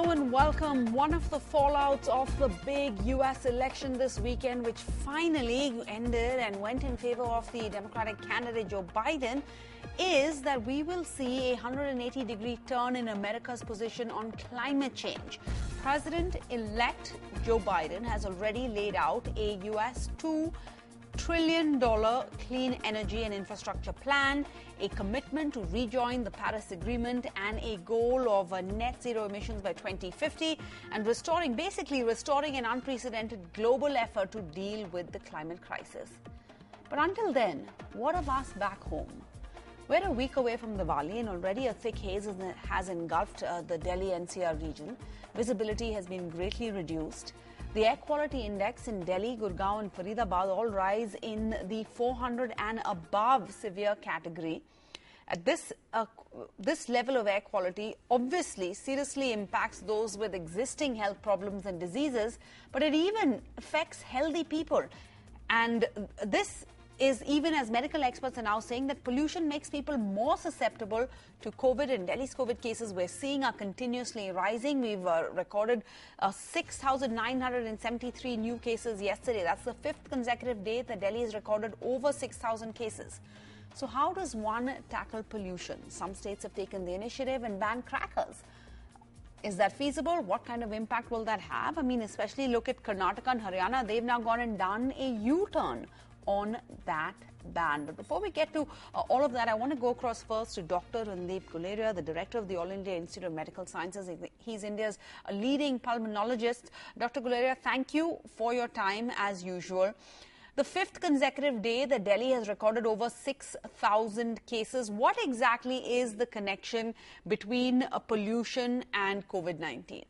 Hello and welcome. One of the fallouts of the big U.S. election this weekend, which finally ended and went in favor of the Democratic candidate Joe Biden, is that we will see a 180-degree turn in America's position on climate change. President-elect Joe Biden has already laid out a U.S. $2 trillion clean energy and infrastructure plan, a commitment to rejoin the Paris Agreement, and a goal of net zero emissions by 2050, and basically restoring an unprecedented global effort to deal with the climate crisis. But until then, what of us back home? We're a week away from Diwali, and already a thick haze has engulfed the Delhi NCR region. Visibility has been greatly reduced. The air quality index in Delhi, Gurgaon and Faridabad all rise in the 400 and above severe category. At this level of air quality obviously seriously impacts those with existing health problems and diseases, but it even affects healthy people. And this is even as medical experts are now saying that pollution makes people more susceptible to COVID, and Delhi's COVID cases we're seeing are continuously rising. We've recorded 6,973 new cases yesterday. That's the fifth consecutive day that Delhi has recorded over 6,000 cases. So how does one tackle pollution? Some states have taken the initiative and banned crackers. Is that feasible? What kind of impact will that have? I mean, especially look at Karnataka and Haryana. They've now gone and done a U-turn on that ban. But before we get to all of that, I want to go across first to Dr. Randeep Guleria, the director of the All India Institute of Medical Sciences. He's India's leading pulmonologist. Dr. Guleria, thank you for your time as usual. The fifth consecutive day that Delhi has recorded over 6,000 cases. What exactly is the connection between pollution and COVID-19?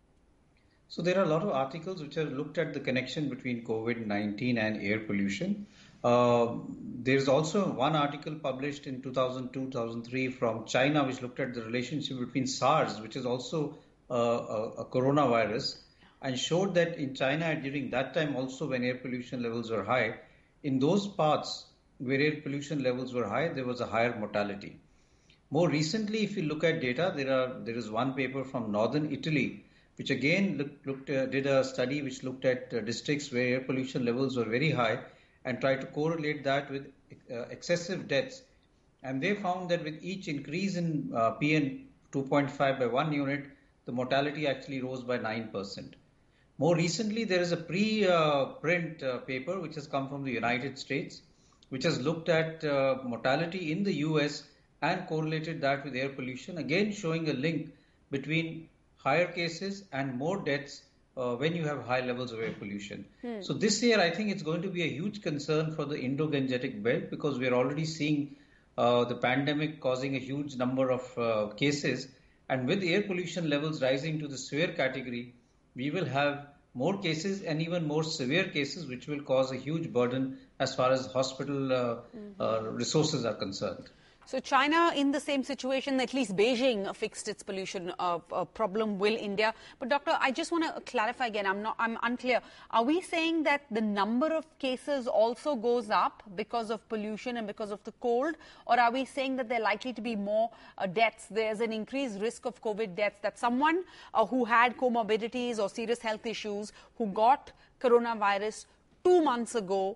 So there are a lot of articles which have looked at the connection between COVID-19 and air pollution. There's also one article published in 2002-2003 from China which looked at the relationship between SARS, which is also a coronavirus, and showed that in China during that time also when air pollution levels were high, in those parts where air pollution levels were high, there was a higher mortality. More recently, if you look at data, there is one paper from northern Italy which again did a study which looked at districts where air pollution levels were very high and tried to correlate that with excessive deaths. And they found that with each increase in PM 2.5 by 1 unit, the mortality actually rose by 9%. More recently, there is a pre-print paper which has come from the United States, which has looked at mortality in the US and correlated that with air pollution, again showing a link between higher cases and more deaths when you have high levels of air pollution. So this year, I think it's going to be a huge concern for the Indo-Gangetic belt because we're already seeing the pandemic causing a huge number of cases. And with air pollution levels rising to the severe category, we will have more cases and even more severe cases, which will cause a huge burden as far as hospital resources are concerned. So China in the same situation, at least Beijing fixed its pollution problem. Will India? But doctor, I just want to clarify again. I'm unclear. Are we saying that the number of cases also goes up because of pollution and because of the cold, or are we saying that there are likely to be more deaths? There's an increased risk of COVID deaths. That someone who had comorbidities or serious health issues who got coronavirus 2 months ago.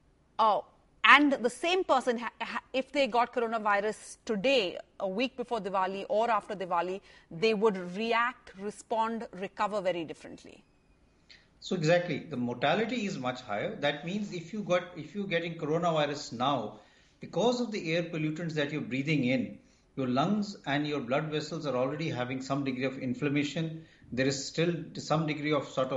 And the same person, if they got coronavirus today, a week before Diwali or after Diwali, they would react, respond, recover very differently. So exactly, the mortality is much higher. That means if you're getting coronavirus now, because of the air pollutants that you're breathing in, your lungs and your blood vessels are already having some degree of inflammation. There is still some degree of sort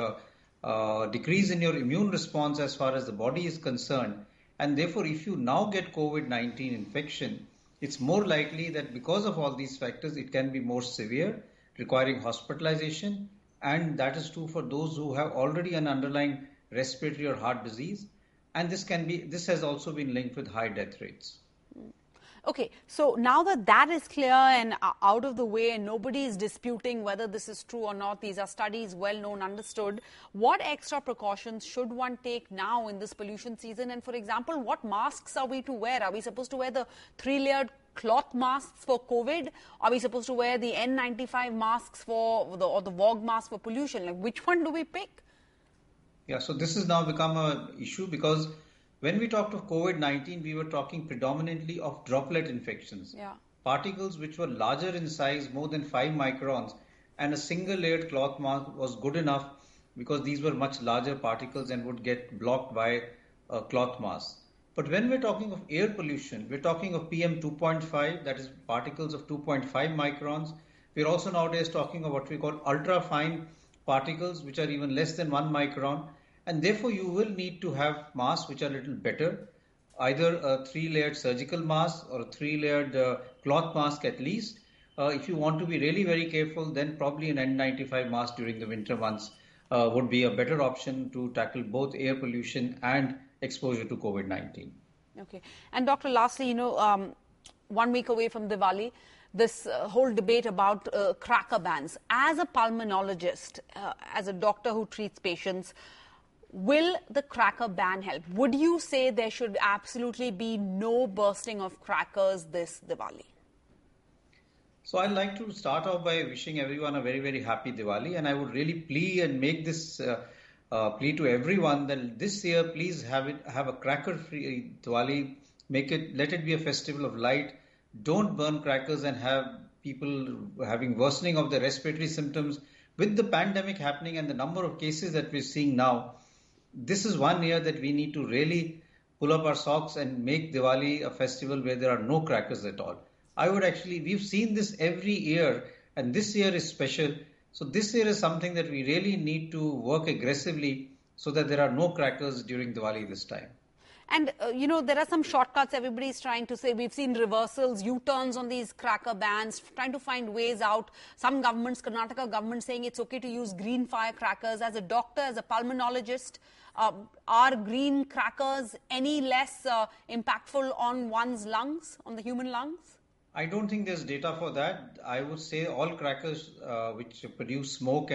of decrease in your immune response as far as the body is concerned. And therefore, if you now get COVID-19 infection, it's more likely that because of all these factors, it can be more severe, requiring hospitalization. And that is true for those who have already an underlying respiratory or heart disease. And this has also been linked with high death rates. Okay, so now that that is clear and out of the way and nobody is disputing whether this is true or not, these are studies well known, understood, what extra precautions should one take now in this pollution season? And for example, what masks are we to wear? Are we supposed to wear the 3-layered cloth masks for COVID? Are we supposed to wear the N95 masks or the VOG mask for pollution? Like, which one do we pick? Yeah, so this has now become an issue because when we talked of COVID-19, we were talking predominantly of droplet infections. Yeah. Particles which were larger in size, more than 5 microns, and a single layered cloth mask was good enough because these were much larger particles and would get blocked by a cloth mask. But when we're talking of air pollution, we're talking of PM 2.5, that is particles of 2.5 microns. We're also nowadays talking of what we call ultra fine particles, which are even less than 1 micron. And therefore, you will need to have masks which are a little better, either a 3-layered surgical mask or a 3-layered cloth mask at least. If you want to be really very careful, then probably an N95 mask during the winter months would be a better option to tackle both air pollution and exposure to COVID-19. Okay. And Doctor, lastly, 1 week away from Diwali, this whole debate about cracker bans. As a pulmonologist, as a doctor who treats patients, will the cracker ban help? Would you say there should absolutely be no bursting of crackers this Diwali? So I'd like to start off by wishing everyone a very, very happy Diwali. And I would really plea and make this plea to everyone that this year, please have a cracker-free Diwali. Let it be a festival of light. Don't burn crackers and have people having worsening of the respiratory symptoms. With the pandemic happening and the number of cases that we're seeing now, this is one year that we need to really pull up our socks and make Diwali a festival where there are no crackers at all. We've seen this every year, and this year is special. So this year is something that we really need to work aggressively so that there are no crackers during Diwali this time. And, there are some shortcuts everybody's trying to say. We've seen reversals, U-turns on these cracker bans, trying to find ways out. Some governments, Karnataka government saying it's okay to use green firecrackers. As a doctor, as a pulmonologist, are green crackers any less impactful on one's lungs, on the human lungs? I don't think there's data for that. I would say all crackers which produce smoke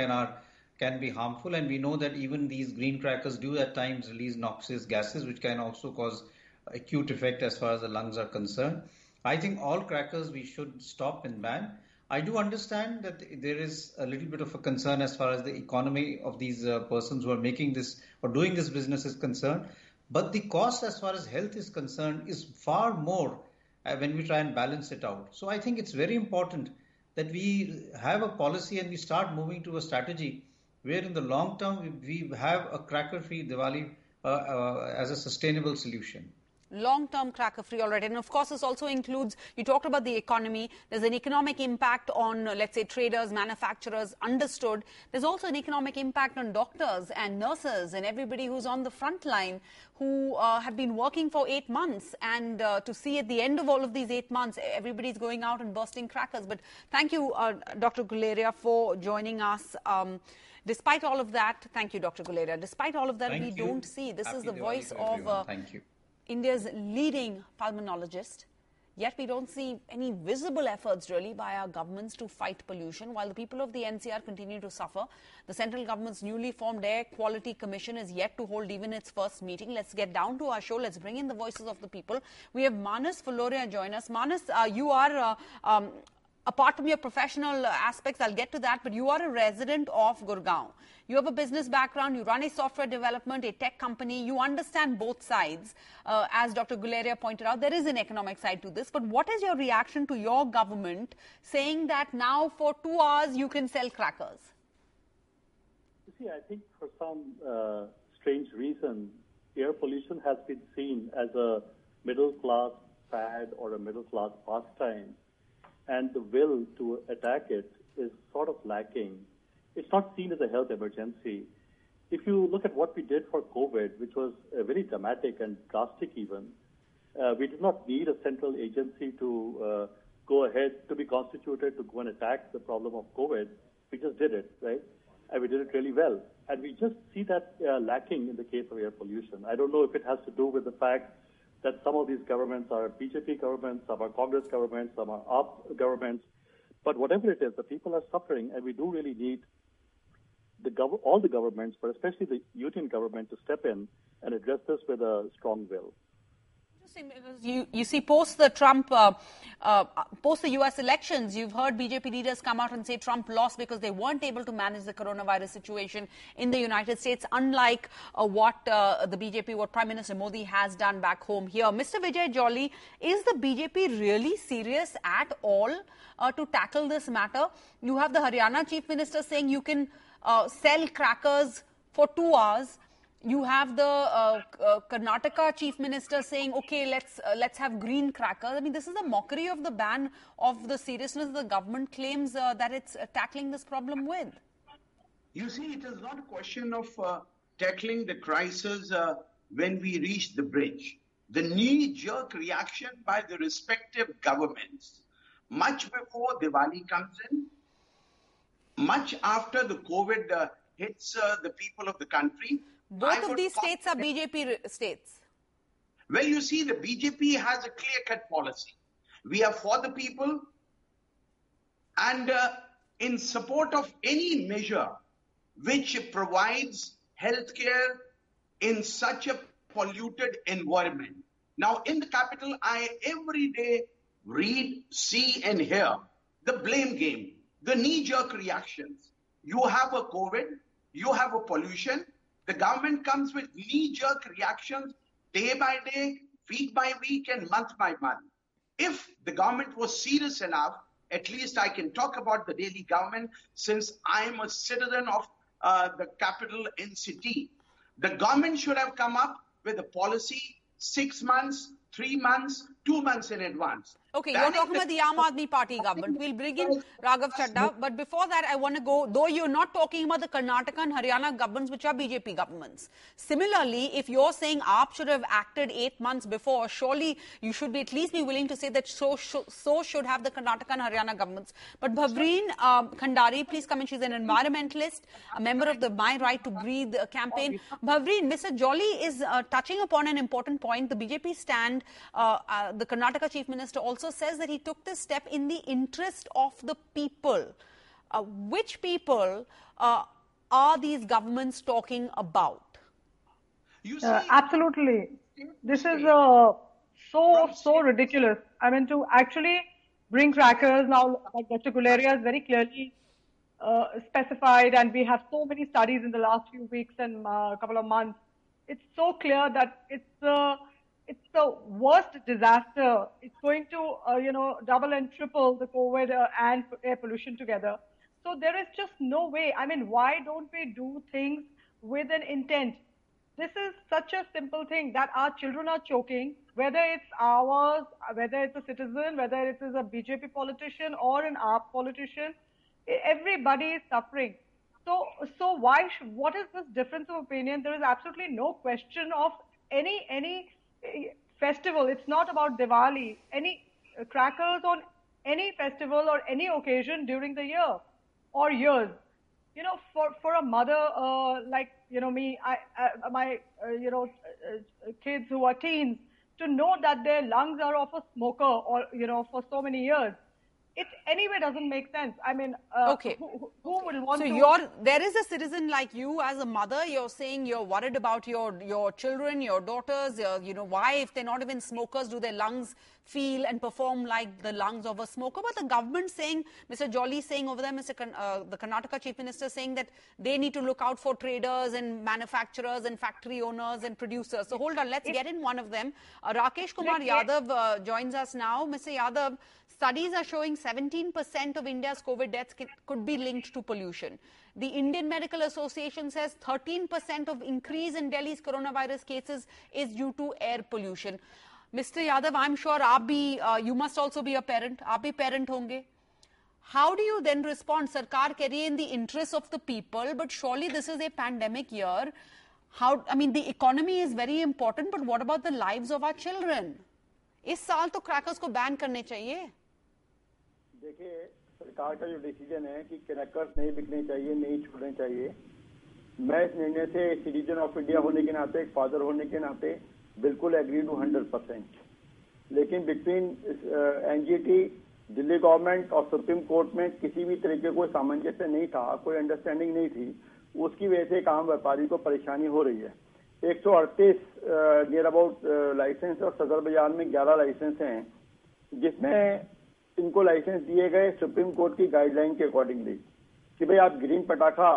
can be harmful, and we know that even these green crackers do at times release noxious gases, which can also cause acute effect as far as the lungs are concerned. I think all crackers we should stop and ban. I do understand that there is a little bit of a concern as far as the economy of these persons who are making this or doing this business is concerned, but the cost as far as health is concerned is far more when we try and balance it out. So I think it's very important that we have a policy and we start moving to a strategy where in the long term we have a cracker-free Diwali as a sustainable solution. Long-term cracker-free already. And of course, this also includes, you talked about the economy. There's an economic impact on, let's say, traders, manufacturers, understood. There's also an economic impact on doctors and nurses and everybody who's on the front line who have been working for 8 months. And to see at the end of all of these 8 months, everybody's going out and bursting crackers. But thank you, Dr. Guleria, for joining us. Despite all of that, thank you, Dr. Guleria. Despite all of that, we don't see. This is the voice of India's leading pulmonologist. Yet we don't see any visible efforts really by our governments to fight pollution, while the people of the NCR continue to suffer. The central government's newly formed Air Quality Commission is yet to hold even its first meeting. Let's get down to our show. Let's bring in the voices of the people. We have Manas Fuloria join us. Manas, you are apart from your professional aspects, I'll get to that, but you are a resident of Gurgaon. You have a business background, you run a software development, a tech company, you understand both sides. As Dr. Guleria pointed out, there is an economic side to this, but what is your reaction to your government saying that now for 2 hours you can sell crackers? You see, I think for some strange reason, air pollution has been seen as a middle-class fad or a middle-class pastime, and the will to attack it is sort of lacking. It's not seen as a health emergency. If you look at what we did for COVID, which was very dramatic and drastic even, we did not need a central agency to go ahead, to be constituted to go and attack the problem of COVID. We just did it, right? And we did it really well. And we just see that lacking in the case of air pollution. I don't know if it has to do with the fact that some of these governments are BJP governments, some are Congress governments, some are AAP governments. But whatever it is, the people are suffering, and we do really need all the governments, but especially the union government, to step in and address this with a strong will. Because you see, post the US elections, you've heard BJP leaders come out and say Trump lost because they weren't able to manage the coronavirus situation in the United States, unlike what Prime Minister Modi has done back home here. Mr. Vijay Jolly, is the BJP really serious at all to tackle this matter? You have the Haryana Chief Minister saying you can sell crackers for 2 hours. You have the Karnataka Chief Minister saying, okay, let's have green crackers. I mean, this is a mockery of the ban, of the seriousness the government claims that it's tackling this problem with. You see, it is not a question of tackling the crisis when we reach the bridge. The knee-jerk reaction by the respective governments, much before Diwali comes in, much after the COVID hits the people of the country. Both of these states are BJP states. Well, you see, the BJP has a clear-cut policy. We are for the people, and in support of any measure which provides healthcare in such a polluted environment. Now, in the capital, I every day read, see, and hear the blame game, the knee-jerk reactions. You have a COVID, you have a pollution. The government comes with knee-jerk reactions day by day, week by week, and month by month. If the government was serious enough, at least I can talk about the Delhi government since I am a citizen of the capital NCT. The government should have come up with a policy 6 months, 3 months, 2 months in advance. Okay, you're talking about the Aam Aadmi Party government. We'll bring in Raghav Chadha. But before that, I want to go, though you're not talking about the Karnataka and Haryana governments, which are BJP governments. Similarly, if you're saying AAP should have acted 8 months before, surely you should be at least be willing to say that so should have the Karnataka and Haryana governments. But Bhavreen Khandari, please come in. She's an environmentalist, a member of the My Right to Breathe campaign. Bhavreen, Mr. Jolly is touching upon an important point. The BJP stand, the Karnataka Chief Minister also says that he took this step in the interest of the people. Which people are these governments talking about? You see, absolutely. This is so ridiculous. I mean, to actually bring crackers now, like Dr. Guleria has very clearly specified, and we have so many studies in the last few weeks and a couple of months. It's so clear that it's the worst disaster. It's going to, double and triple the COVID and air pollution together. So there is just no way. I mean, why don't we do things with an intent? This is such a simple thing that our children are choking, whether it's ours, whether it's a citizen, whether it is a BJP politician or an AAP politician. Everybody is suffering. So what is this difference of opinion? There is absolutely no question of any festival. It's not about Diwali. Any crackers on any festival or any occasion during the year or years. You know, for a mother like me, my kids who are teens, to know that their lungs are of a smoker or for so many years, it anyway doesn't make sense. I mean, okay. Who would want to? So there is a citizen like you as a mother. You're saying you're worried about your children, your daughters. Why, if they're not even smokers, do their lungs feel and perform like the lungs of a smoker? But the government saying, Mr. Jolly saying over there, the Karnataka Chief Minister saying that they need to look out for traders and manufacturers and factory owners and producers. So hold on, let's get in one of them. Rakesh Kumar Yadav joins us now. Mr. Yadav, studies are showing 17% of India's COVID deaths could be linked to pollution. The Indian Medical Association says 13% of increase in Delhi's coronavirus cases is due to air pollution. Mr. Yadav, I'm sure you must also be a parent. Aap bhi parent honge. How do you then respond? Sarkar keh rahi hai in the interest of the people, but surely this is a pandemic year. The economy is very important, but what about the lives of our children? इस साल तो crackers को ban करने चाहिए. देखिए, सरकार का जो डिसीजन है कि क्रैकर्स नहीं बिकने चाहिए, नहीं छोड़ने चाहिए, मैं इस निर्णय से सिटीजन ऑफ इंडिया होने के नाते, एक फादर होने के नाते बिल्कुल एग्री टू 100%। लेकिन बिटवीन एनजीटी, दिल्ली गवर्नमेंट और सुप्रीम कोर्ट में किसी भी तरीके कोई सामंजस्य नहीं था, कोई अंडरस्टैंडिंग नहीं थी। उसकी वजह से एक आम व्यापारी को परेशानी हो रही है। 138 नियर अबाउट लाइसेंस और सदर बाजार में 11 लाइसेंस हैं, जिसमें इनको लाइसेंस दिए गए सुप्रीम कोर्ट की गाइडलाइन के अकॉर्डिंगली कि भाई आप ग्रीन पटाखा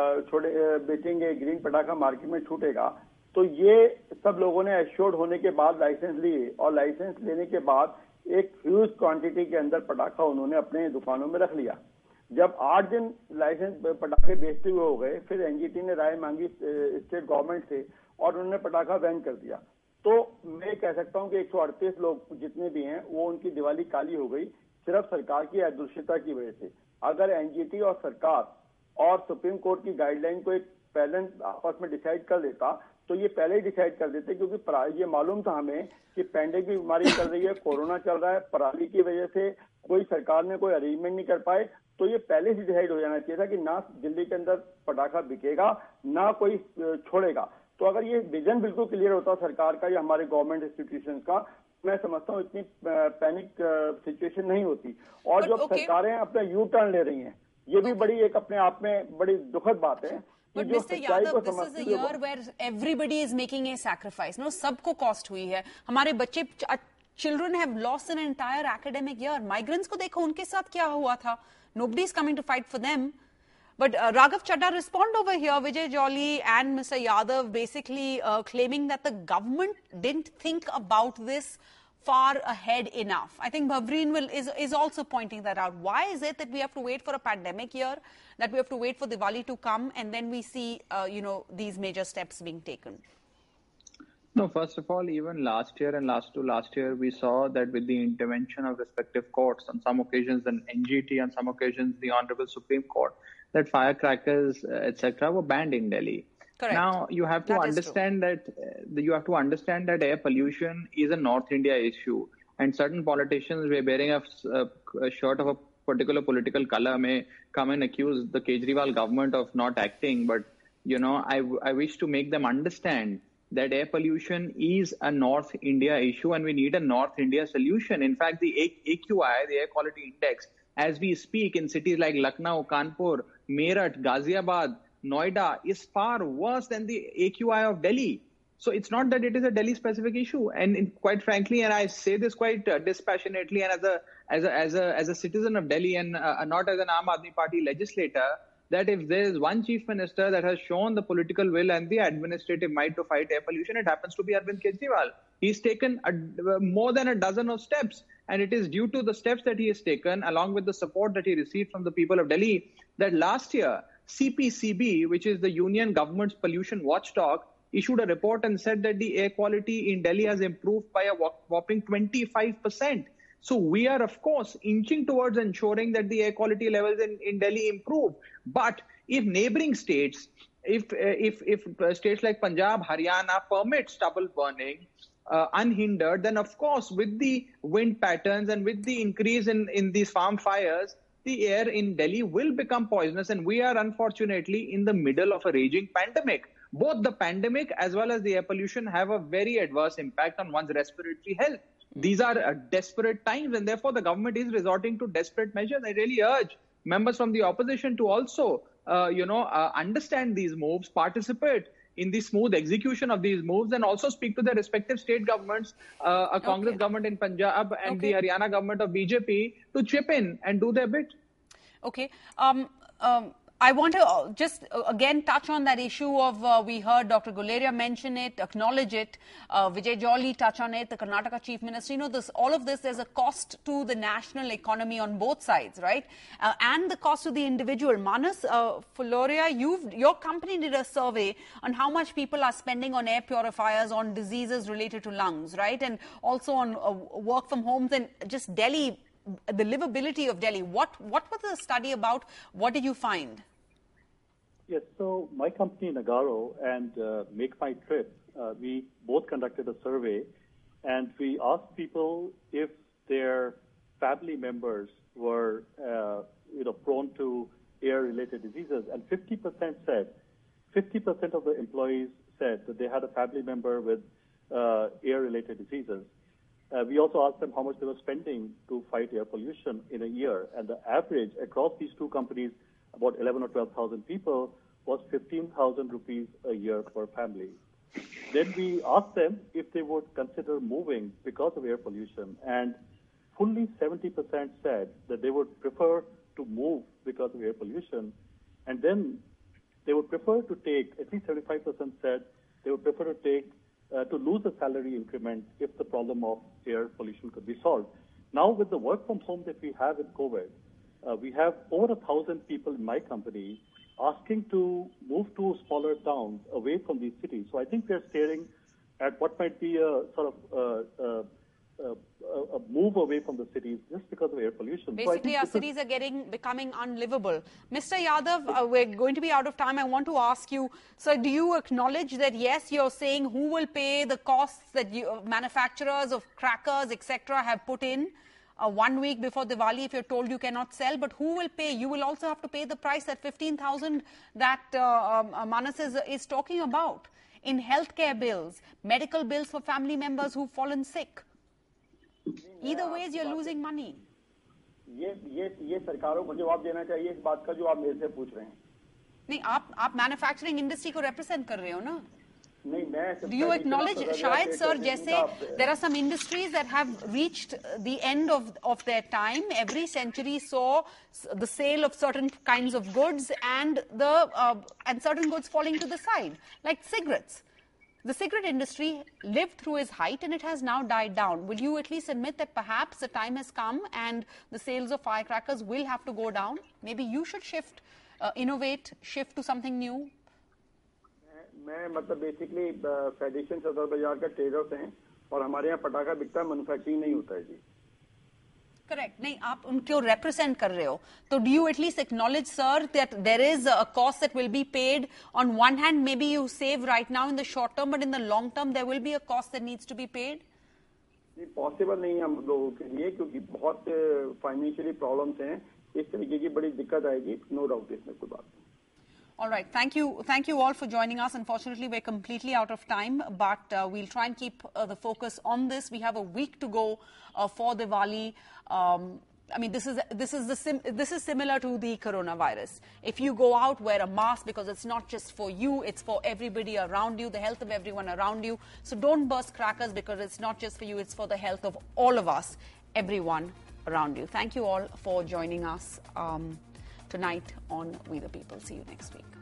बेचेंगे, ग्रीन पटाखा मार्केट में छूटेगा। तो ये सब लोगों ने एश्योर्ड होने के बाद लाइसेंस लिए और लाइसेंस लेने के बाद एक ह्यूज क्वांटिटी के अंदर पटाखा उन्होंने अपने दुकानों में रख लिया। जब 8 दिन लाइसेंस पटाखे बेचते हुए हो गए, फिर एनजीटी ने राय मांगी स्टेट गवर्नमेंट से और उन्होंने पटाखा बैन कर दिया। तो मैं कह सकता हूं कि 138 लोग जितने भी हैं वो उनकी दिवाली काली हो गई सिर्फ सरकार की अदूरदर्शिता की वजह से। अगर एनजीटी और सरकार और सुप्रीम कोर्ट की गाइडलाइन को एक पहले आपस में डिसाइड कर देता तो ये पहले ही डिसाइड कर देते, क्योंकि ये मालूम था हमें कि पैंडेमिक की बीमारी चल रही है, कोरोना चल रहा है, पराली की वजह से कोई सरकार ने कोई अरेंजमेंट नहीं कर पाए। तो ये पहले से डिसाइड हो जाना चाहिए था कि ना दिल्ली के अंदर पटाखा बिकेगा, ना कोई छोड़ेगा। तो अगर ये विजन बिल्कुल क्लियर होता सरकार का या हमारे गवर्नमेंट इंस्टीट्यूशन का, मैं समझता हूँ इतनी पैनिक सिचुएशन नहीं होती। और जो सरकारें अपना यू टर्न ले रही हैं, ये भी बड़ी एक अपने आप में बड़ी दुखद बात है। But Mr. Yadav, this is a year where everybody is making a sacrifice. No, सबको cost हुई है। हमारे बच्चे, children have lost an entire academic year. Migrants को देखो उनके साथ क्या हुआ था. Nobody is coming to fight for them. But Raghav Chadha respond over here, Vijay Jolly and Mr. Yadav basically claiming that the government didn't think about this far ahead enough. I think Bhavreen is also pointing that out. Why is it that we have to wait for a pandemic year, that we have to wait for Diwali to come, and then we see, these major steps being taken? No, first of all, even last year and last year, we saw that with the intervention of respective courts, on some occasions the NGT, on some occasions the Honorable Supreme Court, that firecrackers, etc., were banned in Delhi. Correct. Now you have to understand that air pollution is a North India issue, and certain politicians who are bearing a shirt of a particular political color may come and accuse the Kejriwal government of not acting. But I wish to make them understand that air pollution is a North India issue, and we need a North India solution. In fact, the AQI, the Air Quality Index, as we speak in cities like Lucknow, Kanpur, Meerut, Ghaziabad, Noida, is far worse than the AQI of Delhi. So it's not that it is a Delhi-specific issue, and quite frankly, and I say this quite dispassionately, and as a citizen of Delhi, and not as an Aam Aadmi Party legislator, that if there is one chief minister that has shown the political will and the administrative might to fight air pollution, it happens to be Arvind Kejriwal. He's taken more than a dozen of steps, and it is due to the steps that he has taken, along with the support that he received from the people of Delhi, that last year CPCB, which is the union government's pollution watchdog, issued a report and said that the air quality in Delhi has improved by a whopping 25%. So we are, of course, inching towards ensuring that the air quality levels in Delhi improve. But if neighboring states, if states like Punjab, Haryana permit stubble burning unhindered, then of course, with the wind patterns and with the increase in these farm fires, the air in Delhi will become poisonous, and we are unfortunately in the middle of a raging pandemic. Both the pandemic as well as the air pollution have a very adverse impact on one's respiratory health. These are desperate times, and therefore the government is resorting to desperate measures. I really urge members from the opposition to also, understand these moves, participate in the smooth execution of these moves, and also speak to their respective state governments, a Congress government in Punjab and the Haryana government of BJP, to chip in and do their bit. Okay. I want to just again touch on that issue of we heard Dr. Guleria mention it, acknowledge it, Vijay Jolly touch on it, the Karnataka Chief Minister. All of this, there's a cost to the national economy on both sides, right? And the cost to the individual. Manas Fuloria, your company did a survey on how much people are spending on air purifiers, on diseases related to lungs, right? And also on work from homes and just Delhi, the livability of Delhi. What was the study about? What did you find? Yes, so my company Nagarro and Make My Trip, we both conducted a survey, and we asked people if their family members were, prone to air-related diseases, and 50% of the employees said that they had a family member with air-related diseases. We also asked them how much they were spending to fight air pollution in a year, and the average across these two companies, about 11 or 12,000 people, was 15,000 rupees a year per family. Then we asked them if they would consider moving because of air pollution, and fully 70% said that they would prefer to move because of air pollution, and then they would prefer to take, at least 75% said they would prefer to take, to lose a salary increment if the problem of air pollution could be solved. Now with the work from home that we have with COVID, we have over 1,000 people in my company asking to move to smaller towns away from these cities. So I think we're staring at what might be a sort of a move away from the cities just because of air pollution. Basically, our cities are becoming unlivable. Mr. Yadav, we're going to be out of time. I want to ask you, sir, do you acknowledge that, yes, you're saying who will pay the costs that manufacturers of crackers, etc., have put in 1 week before Diwali if you're told you cannot sell, but who will pay? You will also have to pay the price at 15,000 that Manas is talking about in healthcare bills, medical bills for family members who've fallen sick. Either ways, you're losing money. ये सरकारों को जवाब देना चाहिए इस बात का जो आप मेरे से पूछ रहे हैं. नहीं, आप मैन्युफैक्चरिंग इंडस्ट्री को रिप्रेजेंट कर रहे हो ना? नहीं, मैं. Do you acknowledge, शायद sir, जैसे there are some industries that have reached the end of their time. Every century saw the sale of certain kinds of goods and certain goods falling to the side, like cigarettes. The cigarette industry lived through its height and it has now died down. Will you at least admit that perhaps the time has come and the sales of firecrackers will have to go down? Maybe you should shift, innovate, shift to something new? मैं मतलब basically federation सदर बाजार का traders हैं और हमारे यहाँ पटाखा बिकता है, मैन्युफैक्चरिंग नहीं होता है जी. Correct. नहीं, आप उनको represent कर रहे हो. So do you at least acknowledge, sir, that there is a cost that will be paid? On one hand, maybe you save right now in the short term, but in the long term, there will be a cost that needs to be paid? नहीं, possible नहीं है हम लोगों के लिए क्योंकि बहुत financially problems हैं. इस तरीके की बड़ी दिक्कत आएगी, नो डाउट इसमें कोई बात नहीं. All right. Thank you all for joining us. Unfortunately, we're completely out of time, but we'll try and keep the focus on this. We have a week to go for Diwali. I mean, this is similar to the coronavirus. If you go out, wear a mask because it's not just for you, it's for everybody around you, the health of everyone around you. So don't burst crackers because it's not just for you, it's for the health of all of us, everyone around you. Thank you all for joining us tonight on We the People. See you next week.